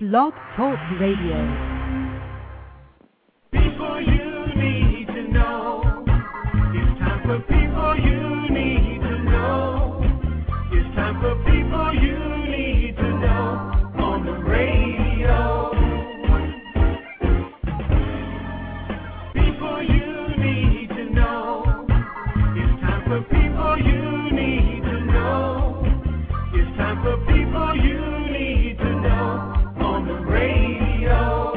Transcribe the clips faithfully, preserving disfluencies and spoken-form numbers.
Blog Talk Radio. People you need to know. It's time for people you need to know. It's time for people you need to know on the radio. People you need to know. It's time for people you need to know. It's time for people you need to know on the radio.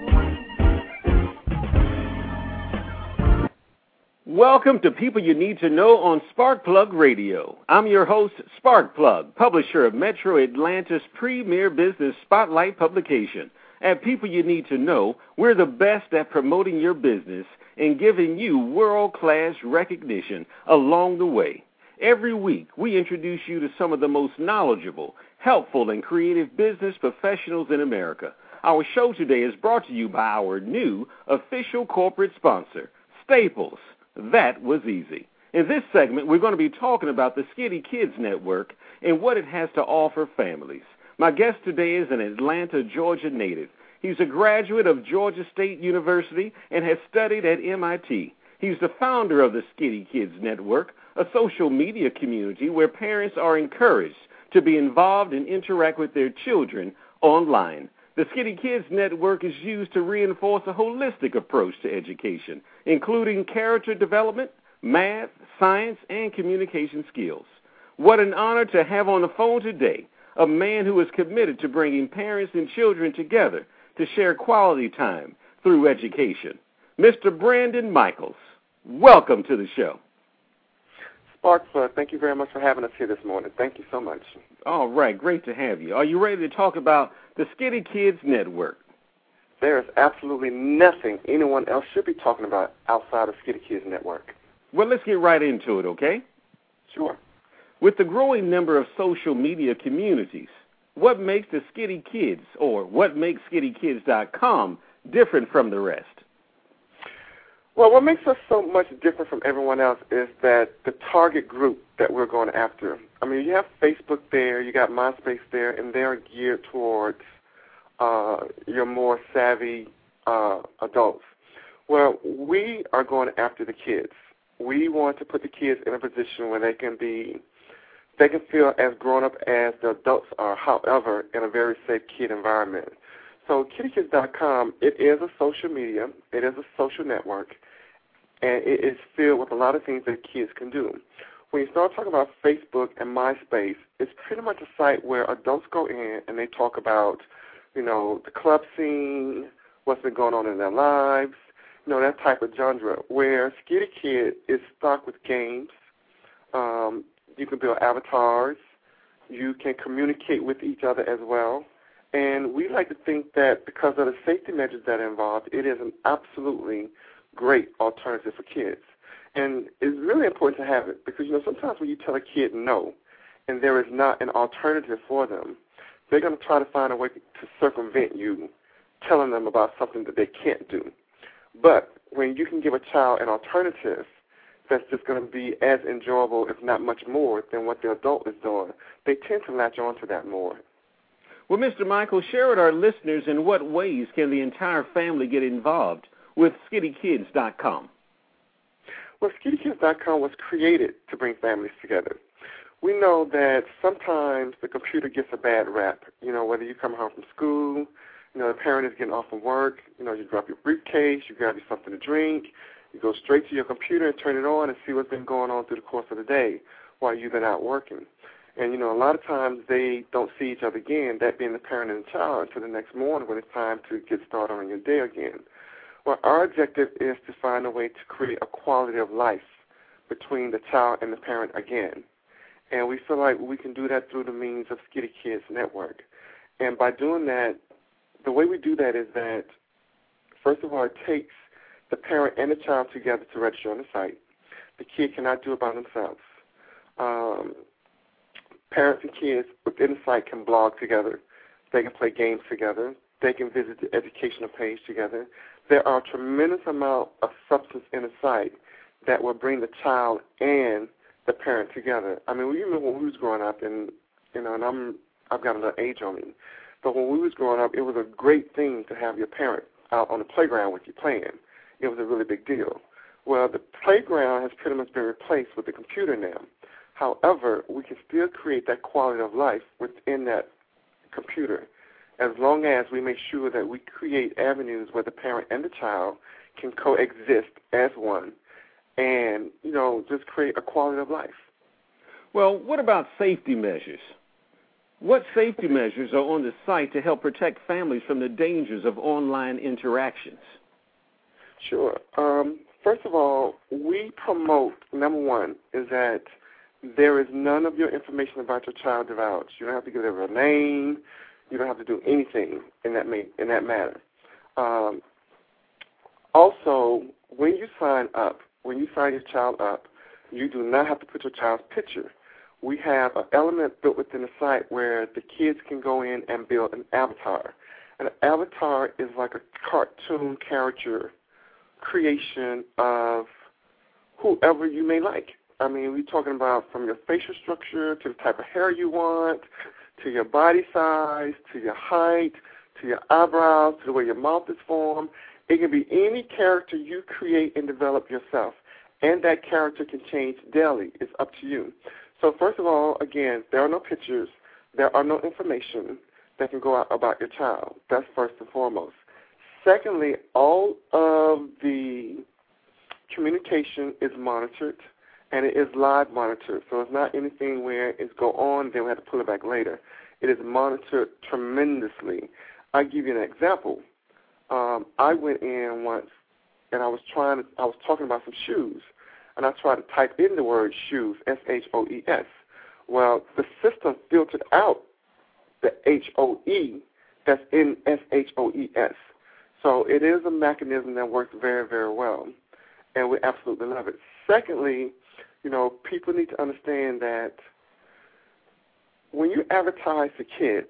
Welcome to People You Need to Know on Sparkplug Radio. I'm your host, Sparkplug, publisher of Metro Atlanta's premier business spotlight publication. At People You Need to Know, we're the best at promoting your business and giving you world-class recognition along the way. Every week, we introduce you to some of the most knowledgeable, helpful, and creative business professionals in America. Our show today is brought to you by our new official corporate sponsor, Staples. That was easy. In this segment, we're going to be talking about the Skinny Kids Network and what it has to offer families. My guest today is an Atlanta, Georgia native. He's a graduate of Georgia State University and has studied at M I T. He's the founder of the Skinny Kids Network, a social media community where parents are encouraged to be involved and interact with their children online. The Skinny Kids Network is used to reinforce a holistic approach to education, including character development, math, science, and communication skills. What an honor to have on the phone today a man who is committed to bringing parents and children together to share quality time through education. Mister Brandon Michaels, welcome to the show. Sparkplug, thank you very much for having us here this morning. Thank you so much. All right, great to have you. Are you ready to talk about the Skinny Kids Network? There is absolutely nothing anyone else should be talking about outside of Skinny Kids Network. Well, let's get right into it, okay? Sure. With the growing number of social media communities, what makes the Skinny Kids, or what makes skinny kids dot com, different from the rest? Well, what makes us so much different from everyone else is that the target group that we're going after. I mean, you have Facebook there, you got MySpace there, and they're geared towards uh, your more savvy uh, adults. Well, we are going after the kids. We want to put the kids in a position where they can be, they can feel as grown up as the adults are, however, in a very safe kid environment. So kitty kids dot com, it is a social media, it is a social network, and it is filled with a lot of things that kids can do. When you start talking about Facebook and MySpace, it's pretty much a site where adults go in and they talk about, you know, the club scene, what's been going on in their lives, you know, that type of genre, where Skinny Kid is stocked with games. Um, you can build avatars. You can communicate with each other as well. And we like to think that because of the safety measures that are involved, it is an absolutely great alternative for kids. And it's really important to have it because, you know, sometimes when you tell a kid no and there is not an alternative for them, they're going to try to find a way to circumvent you telling them about something that they can't do. But when you can give a child an alternative that's just going to be as enjoyable, if not much more, than what the adult is doing, they tend to latch on to that more. Well, Mister Michael, share with our listeners in what ways can the entire family get involved with skinny kids dot com? Well, skinny kids dot com was created to bring families together. We know that sometimes the computer gets a bad rap. You know, whether you come home from school, you know, the parent is getting off from work, you know, you drop your briefcase, you grab you something to drink, you go straight to your computer and turn it on and see what's been going on through the course of the day while you've been out working. And, you know, a lot of times they don't see each other again, that being the parent and the child, until the next morning when it's time to get started on your day again. Well, our objective is to find a way to create a quality of life between the child and the parent again. And we feel like we can do that through the means of Skinny Kids Network. And by doing that, the way we do that is that, first of all, it takes the parent and the child together to register on the site. The kid cannot do it by themselves. Um, parents and kids within the site can blog together. They can play games together. They can visit the educational page together. There are a tremendous amount of substance in the site that will bring the child and the parent together. I mean, we remember when we was growing up, and you know, and I'm I've got a little age on me. So when we was growing up, it was a great thing to have your parent out on the playground with you playing. It was a really big deal. Well, the playground has pretty much been replaced with the computer now. However, we can still create that quality of life within that computer as long as we make sure that we create avenues where the parent and the child can coexist as one and, you know, just create a quality of life. Well, what about safety measures? What safety measures are on the site to help protect families from the dangers of online interactions? Sure. Um, first of all, we promote, number one, is that there is none of your information about your child divulged. You don't have to give them a name. You don't have to do anything in that ma- in that matter. Um, also, when you sign up, when you sign your child up, you do not have to put your child's picture. We have an element built within the site where the kids can go in and build an avatar. An avatar is like a cartoon character creation of whoever you may like. I mean, we're talking about from your facial structure to the type of hair you want, to your body size, to your height, to your eyebrows, to the way your mouth is formed. It can be any character you create and develop yourself, and that character can change daily. It's up to you. So first of all, again, there are no pictures. There are no information that can go out about your child. That's first and foremost. Secondly, all of the communication is monitored, and it is live monitored. So it's not anything where it's go on, then we have to pull it back later. It is monitored tremendously. I'll give you an example. Um, I went in once, and I was trying to, I was talking about some shoes, and I tried to type in the word shoes, S H O E S. Well, the system filtered out the H O E that's in S H O E S. So it is a mechanism that works very, very well, and we absolutely love it. Secondly, you know, people need to understand that when you advertise to kids,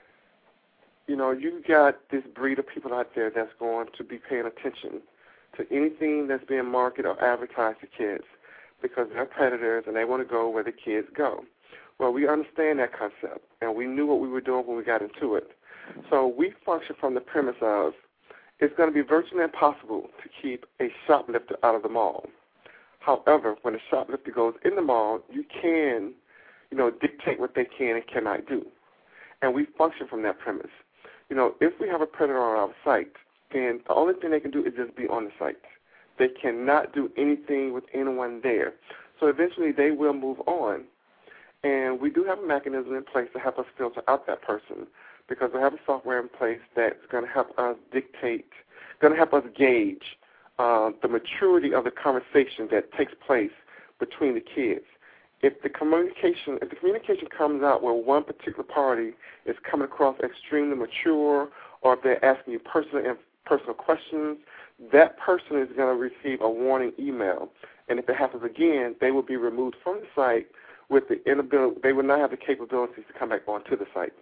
you know, you got this breed of people out there that's going to be paying attention to anything that's being marketed or advertised to kids because they're predators and they want to go where the kids go. Well, we understand that concept, and we knew what we were doing when we got into it. So we function from the premise of it's going to be virtually impossible to keep a shoplifter out of the mall. However, when a shoplifter goes in the mall, you can, you know, dictate what they can and cannot do. And we function from that premise. You know, if we have a predator on our site, then the only thing they can do is just be on the site. They cannot do anything with anyone there. So eventually they will move on. And we do have a mechanism in place to help us filter out that person because we have a software in place that's going to help us dictate, going to help us gauge uh, the maturity of the conversation that takes place between the kids. If the communication, if the communication comes out where one particular party is coming across extremely mature, or if they're asking you personal personal questions, that person is going to receive a warning email. And if it happens again, they will be removed from the site with the inability. They will not have the capabilities to come back onto the site.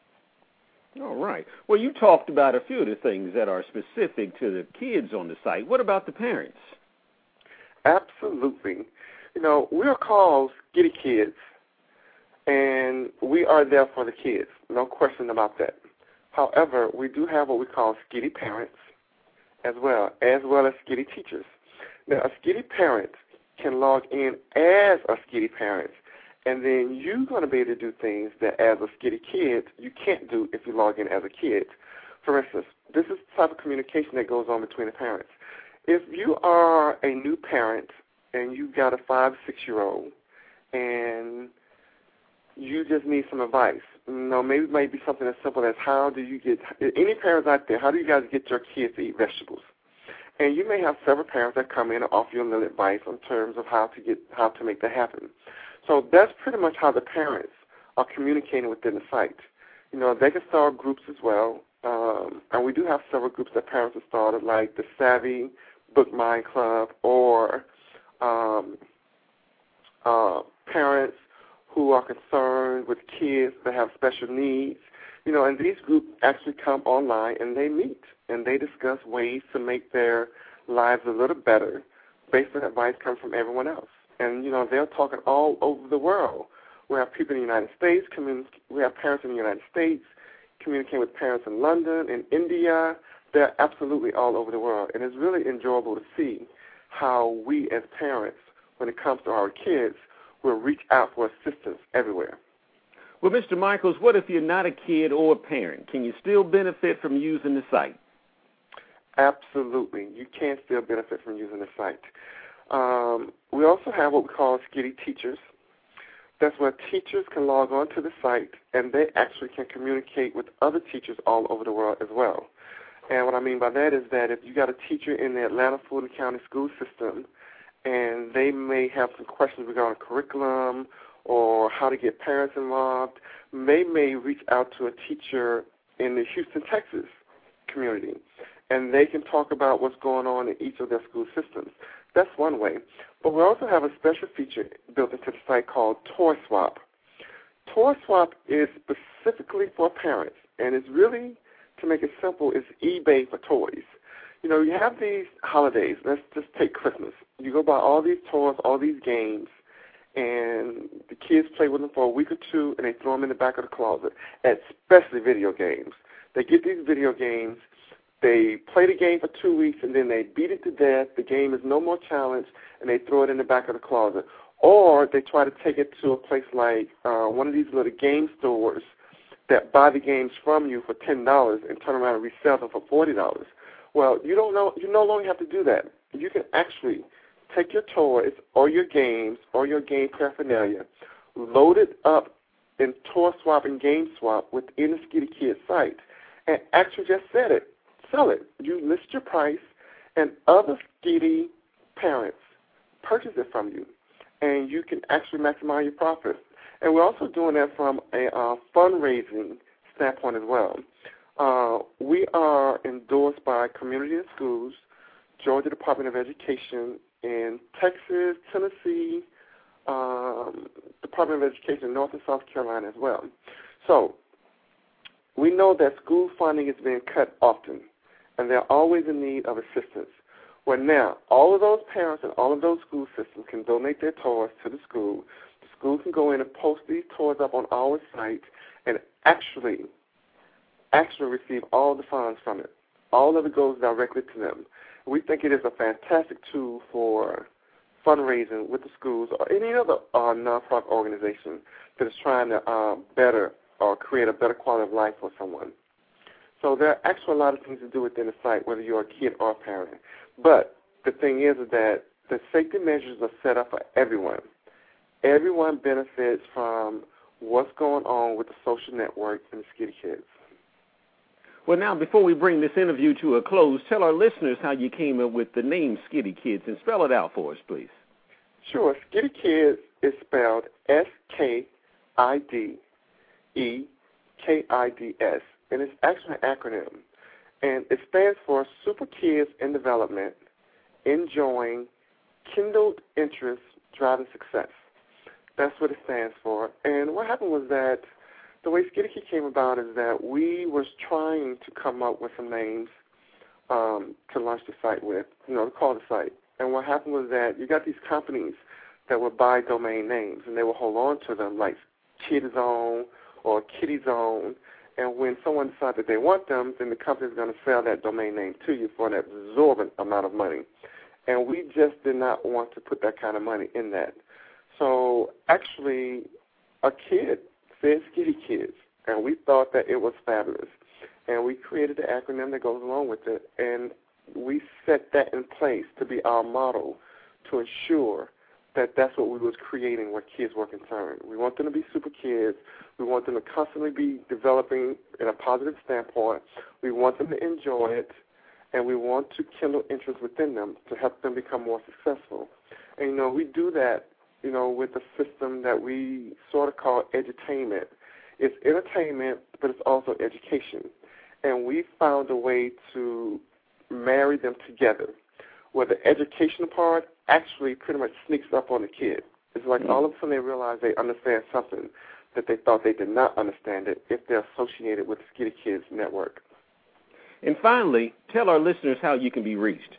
All right. Well, you talked about a few of the things that are specific to the kids on the site. What about the parents? Absolutely. You know, we are called Skitty Kids, and we are there for the kids, no question about that. However, we do have what we call Skitty Parents as well, as well as Skitty Teachers. Now, a Skitty Parent can log in as a Skitty Parent, and then you're going to be able to do things that as a Skitty Kid you can't do if you log in as a kid. For instance, this is the type of communication that goes on between the parents. If you are a new parent and you've got a five, six-year-old, and you just need some advice. You know, maybe it might be something as simple as how do you get, any parents out there, how do you guys get your kids to eat vegetables? And you may have several parents that come in and offer you a little advice in terms of how to get, how to make that happen. So that's pretty much how the parents are communicating within the site. You know, they can start groups as well, um, and we do have several groups that parents have started, like the Savvy Book Mind Club, or Um, uh, parents who are concerned with kids that have special needs, you know, and these groups actually come online and they meet and they discuss ways to make their lives a little better based on advice coming from everyone else. And, you know, they're talking all over the world. We have people in the United States, we have parents in the United States communicating with parents in London, in India. They're absolutely all over the world. And it's really enjoyable to see how we as parents, when it comes to our kids, will reach out for assistance everywhere. Well, Mister Michaels, what if you're not a kid or a parent? Can you still benefit from using the site? Absolutely. You can still benefit from using the site. Um, we also have what we call Skitty Teachers. That's where teachers can log on to the site, and they actually can communicate with other teachers all over the world as well. And what I mean by that is that if you got a teacher in the Atlanta Fulton County school system, and they may have some questions regarding curriculum or how to get parents involved, they may reach out to a teacher in the Houston, Texas community, and they can talk about what's going on in each of their school systems. That's one way. But we also have a special feature built into the site called Toy Swap. Toy Swap is specifically for parents, and it's really, to make it simple, it's eBay for toys. You know, you have these holidays. Let's just take Christmas. You go buy all these toys, all these games, and the kids play with them for a week or two, and they throw them in the back of the closet, especially video games. They get these video games, they play the game for two weeks, and then they beat it to death. The game is no more challenge, and they throw it in the back of the closet. Or they try to take it to a place like uh, one of these little game stores that buy the games from you for ten dollars and turn around and resell them for forty dollars. Well, you don't know. You no longer have to do that. You can actually take your toys or your games or your game paraphernalia, load it up in Toy Swap and Game Swap within the Skitty Kids site, and actually just set it. Sell it. You list your price, and other Skitty parents purchase it from you, and you can actually maximize your profit. And we're also doing that from a uh, fundraising standpoint as well. Uh, we are endorsed by Community and Schools, Georgia Department of Education, in Texas, Tennessee, um, Department of Education, North and South Carolina as well. So we know that school funding is being cut often, and they're always in need of assistance. Well, now, all of those parents and all of those school systems can donate their toys to the school. The school can go in and post these toys up on our site and actually, actually receive all the funds from it. All of it goes directly to them. We think it is a fantastic tool for fundraising with the schools or any other uh, nonprofit organization that is trying to uh, better or create a better quality of life for someone. So there are actually a lot of things to do within the site, whether you're a kid or a parent. But the thing is that the safety measures are set up for everyone. Everyone benefits from what's going on with the social network and the Skitty Kids. Well, now, before we bring this interview to a close, tell our listeners how you came up with the name Skitty Kids and spell it out for us, please. Sure. Skitty Kids is spelled S K I D E K I D S, and it's actually an acronym. And it stands for Super Kids in Development, Enjoying, Kindled Interest, Driving Success. That's what it stands for. And what happened was that the way Skitty Kid came about is that we was trying to come up with some names um, to launch the site with, you know, to call the site. And what happened was that you got these companies that would buy domain names, and they would hold on to them, like Kid Zone or Kitty Zone. And when someone decides that they want them, then the company is going to sell that domain name to you for an exorbitant amount of money. And we just did not want to put that kind of money in that. So actually, a kid said Skitty Kids, and we thought that it was fabulous. And we created the acronym that goes along with it, and we set that in place to be our model to ensure that that's what we was creating where kids were concerned. We want them to be super kids. We want them to constantly be developing in a positive standpoint. We want them to enjoy it, and we want to kindle interest within them to help them become more successful. And, you know, we do that, you know, with a system that we sort of call edutainment. It's entertainment, but it's also education. And we found a way to marry them together, where the educational part actually pretty much sneaks up on the kid. It's like all of a sudden they realize they understand something that they thought they did not understand it if they're associated with the Skitty Kids network. And finally, tell our listeners how you can be reached.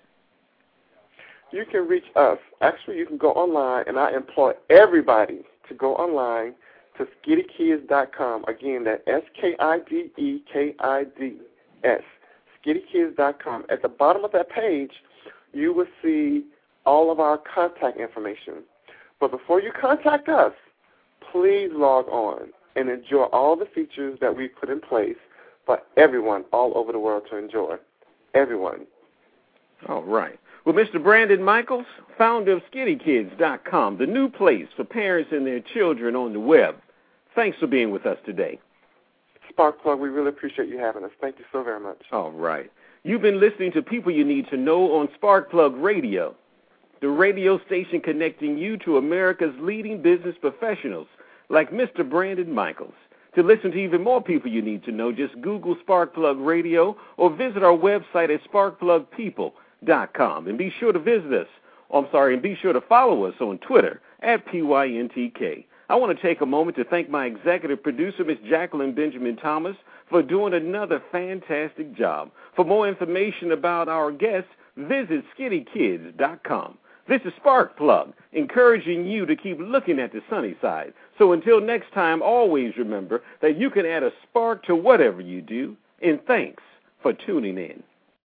You can reach us. Actually, you can go online, and I employ everybody to go online to skiddy kids dot com. Again, that's S K I D E K I D S, skiddy kids dot com. At the bottom of that page, you will see all of our contact information. But before you contact us, please log on and enjoy all the features that we put in place for everyone all over the world to enjoy. Everyone. All right. Well, Mister Brandon Michaels, founder of skiddy kids dot com, the new place for parents and their children on the web. Thanks for being with us today. Sparkplug, we really appreciate you having us. Thank you so very much. All right. You've been listening to People You Need to Know on Sparkplug Radio, the radio station connecting you to America's leading business professionals like Mister Brandon Michaels. To listen to even more people you need to know, just Google Sparkplug Radio or visit our website at sparkplug people dot com. And be sure to visit us, oh, I'm sorry, and be sure to follow us on Twitter at P Y N T K. I want to take a moment to thank my executive producer, Miss Jacqueline Benjamin Thomas, for doing another fantastic job. For more information about our guests, visit skiddy kids dot com. This is Sparkplug, encouraging you to keep looking at the sunny side. So until next time, always remember that you can add a spark to whatever you do, and thanks for tuning in.